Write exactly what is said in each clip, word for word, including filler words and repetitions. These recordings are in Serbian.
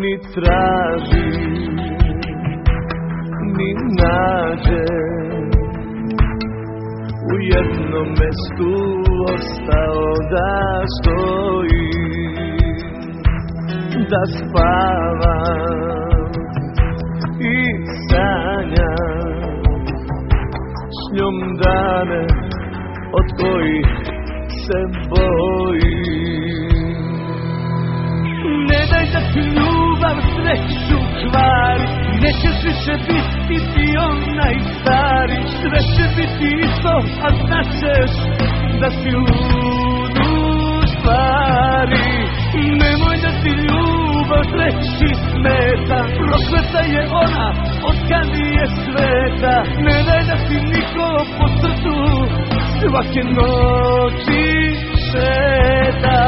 ni traži, ni nađe. U jednom mestu ostao da stoji, da spavam i sanjam s njom dane od kojih se bojim. Ne daj da ti ljubav sreću kvari, nećeš više biti ti onaj stari. Sve će biti isto, a znaćeš da si lud u stvari. Nemoj da ti ljubav sreći smeta, prokleta je ona od kad je sveta. Ne daj da ti niko po srcu svake noći šeta.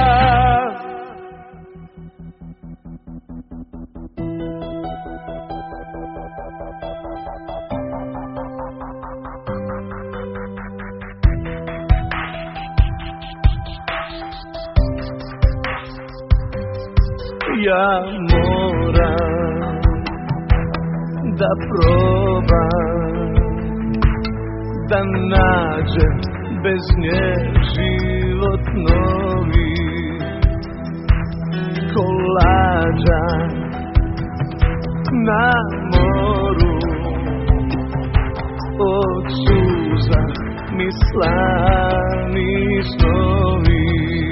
Ja moram da probam, da nađem bez nje život novi. Kolađa na moru, od suza mi slani snovi.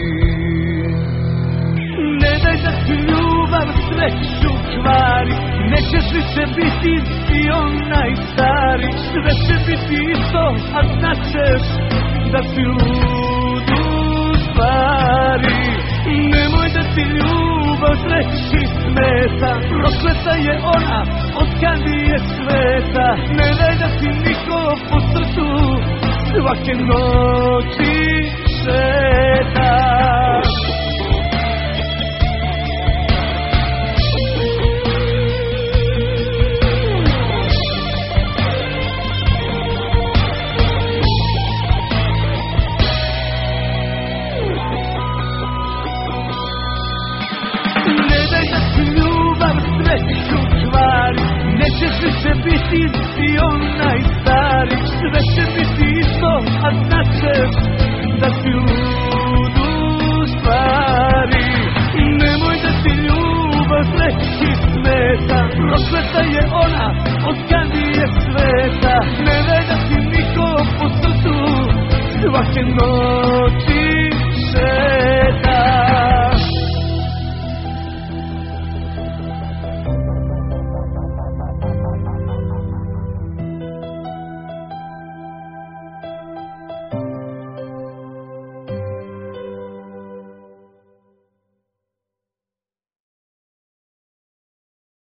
Ne daj da ti ljubav sreću kvari, nećeš više biti ti onaj stari. Sve će biti isto, a znaćeš da si lud u stvari. Nemoj da ti ljubav sreći smeta, prokleta je ona od kad je sveta. Ne daj da ti niko po srcu svake noći šeta. Nećeš više biti ti onaj stari. Sve će biti isto, a znaćeš da si lud.